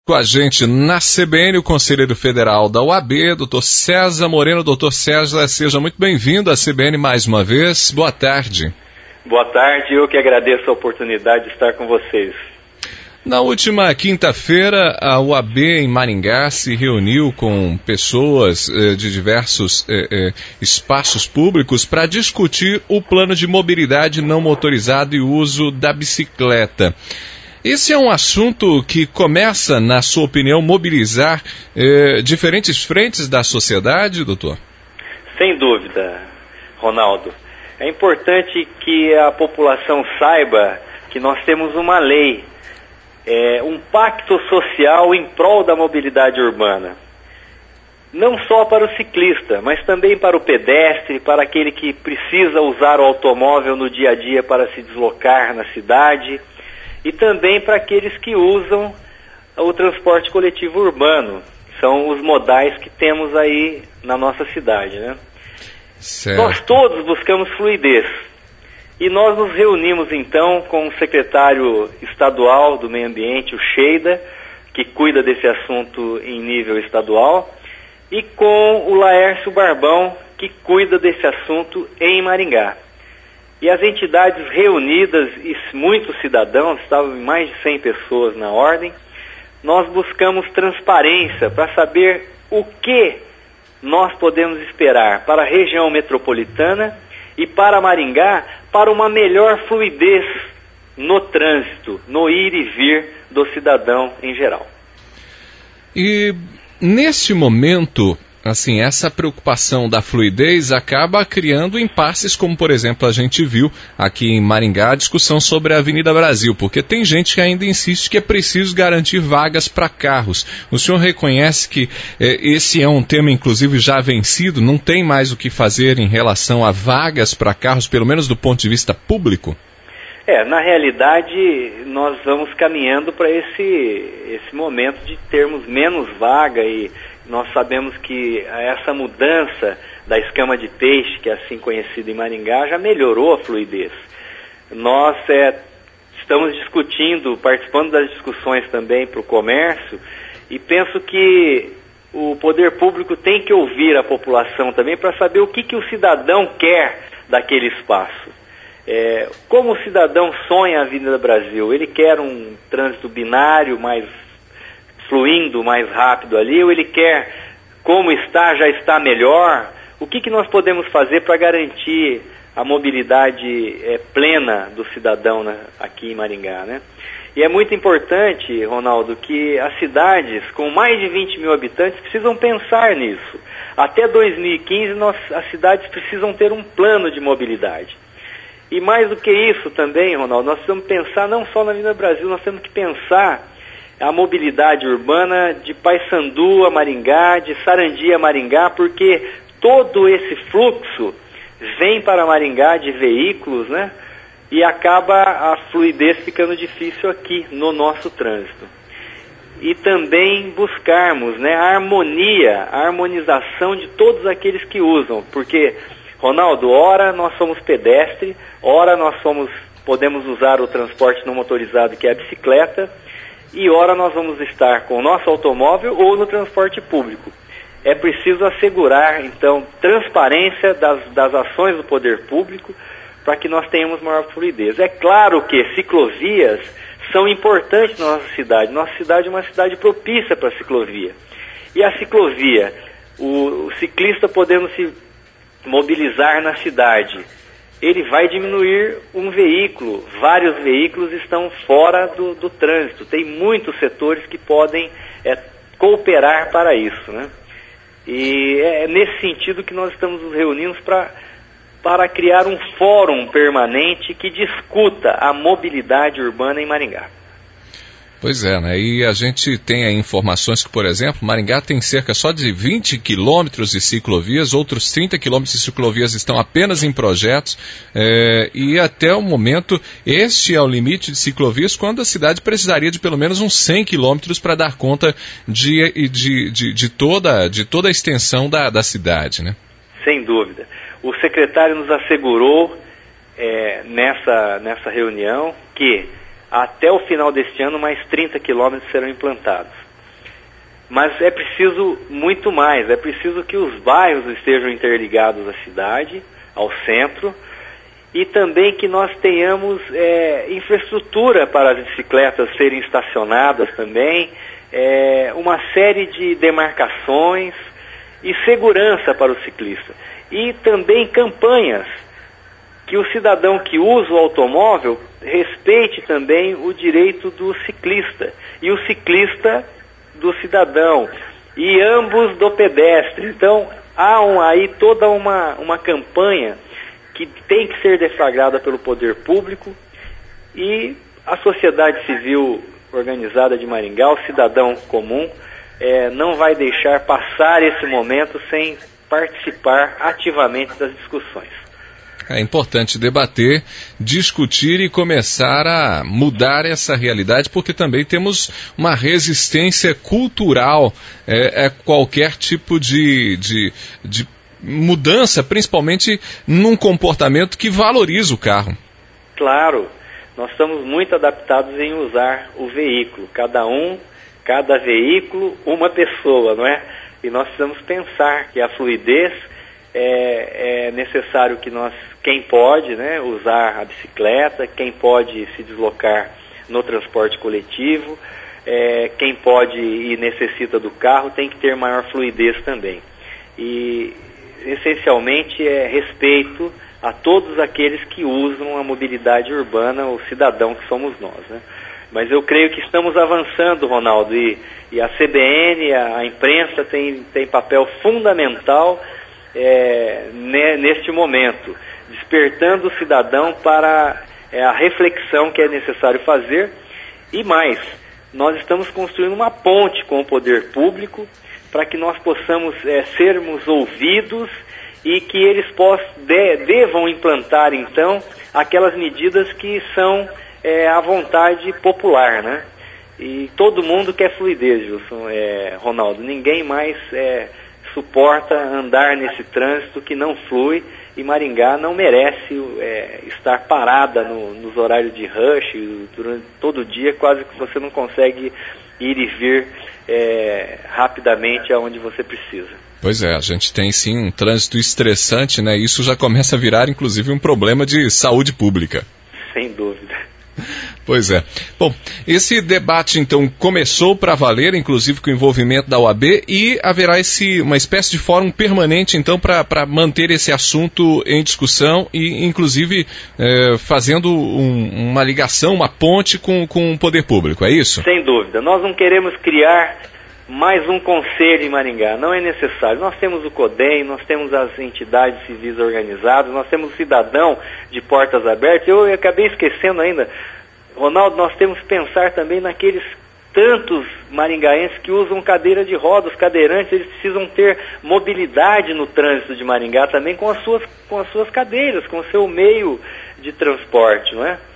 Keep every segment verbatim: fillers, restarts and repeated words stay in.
Com a gente na C B N, o conselheiro federal da U A B, doutor César Moreno. Doutor César, seja muito bem-vindo à C B N mais uma vez. Boa tarde. Boa tarde, eu que agradeço a oportunidade de estar com vocês. Na última quinta-feira, a U A B em Maringá se reuniu com pessoas eh, de diversos eh, eh, espaços públicos para discutir o plano de mobilidade não motorizado e uso da bicicleta. Esse é um assunto que começa, na sua opinião, mobilizar eh, diferentes frentes da sociedade, doutor? Sem dúvida, Ronaldo. É importante que a população saiba que nós temos uma lei, é, um pacto social em prol da mobilidade urbana. Não só para o ciclista, mas também para o pedestre, para aquele que precisa usar o automóvel no dia a dia para se deslocar na cidade, e também para aqueles que usam o transporte coletivo urbano. São os modais que temos aí na nossa cidade, né? Certo. Nós todos buscamos fluidez. E nós nos reunimos então com o secretário estadual do Meio Ambiente, o Sheida, que cuida desse assunto em nível estadual, e com o Laércio Barbão, que cuida desse assunto em Maringá. E as entidades reunidas e muitos cidadãos, estavam mais de cem pessoas na ordem, nós buscamos transparência para saber o que nós podemos esperar para a região metropolitana e para Maringá, para uma melhor fluidez no trânsito, no ir e vir do cidadão em geral. E nesse momento, assim, essa preocupação da fluidez acaba criando impasses, como por exemplo a gente viu aqui em Maringá a discussão sobre a Avenida Brasil, porque tem gente que ainda insiste que é preciso garantir vagas para carros. O senhor reconhece que eh, esse é um tema inclusive já vencido, não tem mais o que fazer em relação a vagas para carros, pelo menos do ponto de vista público? É, na realidade nós vamos caminhando para esse, esse momento de termos menos vaga, e nós sabemos que essa mudança da escama de peixe, que é assim conhecida em Maringá, já melhorou a fluidez. Nós é, estamos discutindo, participando das discussões também para o comércio, e penso que o poder público tem que ouvir a população também para saber o que, que o cidadão quer daquele espaço. É, como o cidadão sonha a Avenida Brasil? Ele quer um trânsito binário mais fluindo mais rápido ali, ou ele quer, como está, já está melhor? O que, que nós podemos fazer para garantir a mobilidade é, plena do cidadão, né, aqui em Maringá, né? E é muito importante, Ronaldo, que as cidades com mais de vinte mil habitantes precisam pensar nisso. Até dois mil e quinze, nós, as cidades precisam ter um plano de mobilidade. E mais do que isso também, Ronaldo, nós precisamos pensar não só na Avenida Brasil, nós temos que pensar a mobilidade urbana de Paissandu a Maringá, de Sarandi a Maringá, porque todo esse fluxo vem para Maringá de veículos, né? E acaba a fluidez ficando difícil aqui no nosso trânsito. E também buscarmos, né, a harmonia, a harmonização de todos aqueles que usam, porque, Ronaldo, ora nós somos pedestre, ora nós somos, podemos usar o transporte não motorizado, que é a bicicleta, e ora nós vamos estar com o nosso automóvel ou no transporte público. É preciso assegurar, então, transparência das, das ações do poder público para que nós tenhamos maior fluidez. É claro que ciclovias são importantes na nossa cidade. Nossa cidade é uma cidade propícia para a ciclovia. E a ciclovia, o, o ciclista podendo se mobilizar na cidade, ele vai diminuir um veículo, vários veículos estão fora do, do trânsito. Tem muitos setores que podem é, cooperar para isso, né? E é nesse sentido que nós estamos nos reunindo para, para criar um fórum permanente que discuta a mobilidade urbana em Maringá. Pois é, né? E a gente tem aí informações que, por exemplo, Maringá tem cerca só de vinte quilômetros de ciclovias, outros trinta quilômetros de ciclovias estão apenas em projetos, é, e até o momento este é o limite de ciclovias, quando a cidade precisaria de pelo menos uns cem quilômetros para dar conta de, de, de, de, toda, de toda a extensão da, da cidade, né? Sem dúvida. O secretário nos assegurou é, nessa, nessa reunião que até o final deste ano, mais trinta quilômetros serão implantados. Mas é preciso muito mais, é preciso que os bairros estejam interligados à cidade, ao centro, e também que nós tenhamos é, infraestrutura para as bicicletas serem estacionadas também, é, uma série de demarcações e segurança para o ciclista. E também campanhas, que o cidadão que usa o automóvel respeite também o direito do ciclista, e o ciclista do cidadão, e ambos do pedestre. Então, há um, aí toda uma, uma campanha que tem que ser deflagrada pelo poder público, e a sociedade civil organizada de Maringá, o cidadão comum, é, não vai deixar passar esse momento sem participar ativamente das discussões. É importante debater, discutir e começar a mudar essa realidade, porque também temos uma resistência cultural é, a qualquer tipo de, de, de mudança, principalmente num comportamento que valoriza o carro. Claro, nós estamos muito adaptados em usar o veículo, cada um, cada veículo, uma pessoa, não é? E nós precisamos pensar que a fluidez é, é necessário que nós, quem pode, né, usar a bicicleta, quem pode se deslocar no transporte coletivo, é, quem pode e necessita do carro, tem que ter maior fluidez também. E essencialmente é respeito a todos aqueles que usam a mobilidade urbana, o cidadão que somos nós, né? Mas eu creio que estamos avançando, Ronaldo, e, e a C B N, a, a imprensa tem, tem papel fundamental é, ne, neste momento, despertando o cidadão para é, a reflexão que é necessário fazer. E mais, nós estamos construindo uma ponte com o poder público para que nós possamos é, sermos ouvidos e que eles possam, de, devam implantar, então, aquelas medidas que são é, à vontade popular, né? E todo mundo quer fluidez, Gilson, é, Ronaldo. Ninguém mais é, suporta andar nesse trânsito que não flui, e Maringá não merece é, estar parada no, nos horários de rush, durante todo o dia, quase que você não consegue ir e vir é, rapidamente aonde você precisa. Pois é, a gente tem sim um trânsito estressante, né? Isso já começa a virar, inclusive, um problema de saúde pública. Sem dúvida. Pois é. Bom, esse debate, então, começou para valer, inclusive com o envolvimento da O A B, e haverá esse, uma espécie de fórum permanente, então, para manter esse assunto em discussão e, inclusive, eh, fazendo um, uma ligação, uma ponte com, com o poder público, é isso? Sem dúvida. Nós não queremos criar mais um conselho em Maringá, não é necessário. Nós temos o CODEM, nós temos as entidades civis organizadas, nós temos o cidadão de portas abertas. Eu acabei esquecendo ainda, Ronaldo, nós temos que pensar também naqueles tantos maringaenses que usam cadeira de rodas, os cadeirantes, eles precisam ter mobilidade no trânsito de Maringá também com as suas, com as suas cadeiras, com o seu meio de transporte, não é?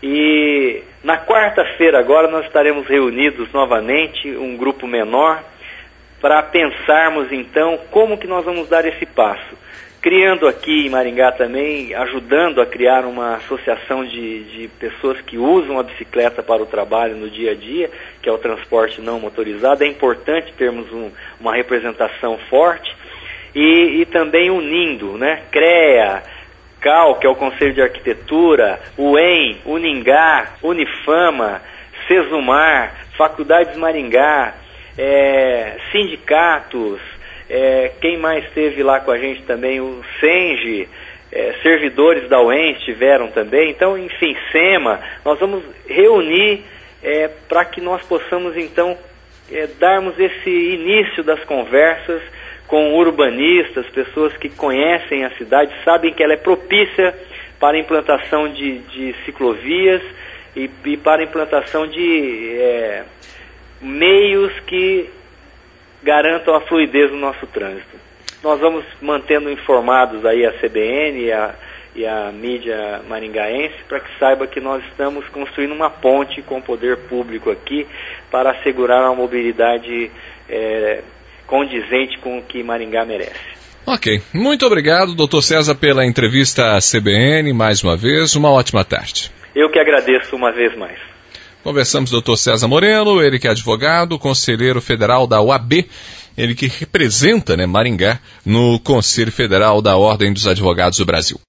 E na quarta-feira agora nós estaremos reunidos novamente, um grupo menor, para pensarmos então como que nós vamos dar esse passo. Criando aqui em Maringá também, ajudando a criar uma associação de, de pessoas que usam a bicicleta para o trabalho no dia a dia, que é o transporte não motorizado. É importante termos um, uma representação forte e, e também unindo, né, CREA, CAL, que é o Conselho de Arquitetura, U E M, Uningá, Unifama, Sesumar, Faculdades Maringá, é, sindicatos, é, quem mais esteve lá com a gente também, o SENGE, é, servidores da U E M estiveram também, então, enfim, SEMA, nós vamos reunir é, para que nós possamos, então, é, darmos esse início das conversas com urbanistas, pessoas que conhecem a cidade, sabem que ela é propícia para a implantação de, de ciclovias e, e para a implantação de é, meios que garantam a fluidez do nosso trânsito. Nós vamos mantendo informados aí a C B N e a, e a mídia maringaense para que saiba que nós estamos construindo uma ponte com o poder público aqui para assegurar uma mobilidade é, condizente com o que Maringá merece. Ok. Muito obrigado, doutor César, pela entrevista à C B N, mais uma vez. Uma ótima tarde. Eu que agradeço uma vez mais. Conversamos com o doutor César Moreno, ele que é advogado, conselheiro federal da O A B, ele que representa, né, Maringá no Conselho Federal da Ordem dos Advogados do Brasil.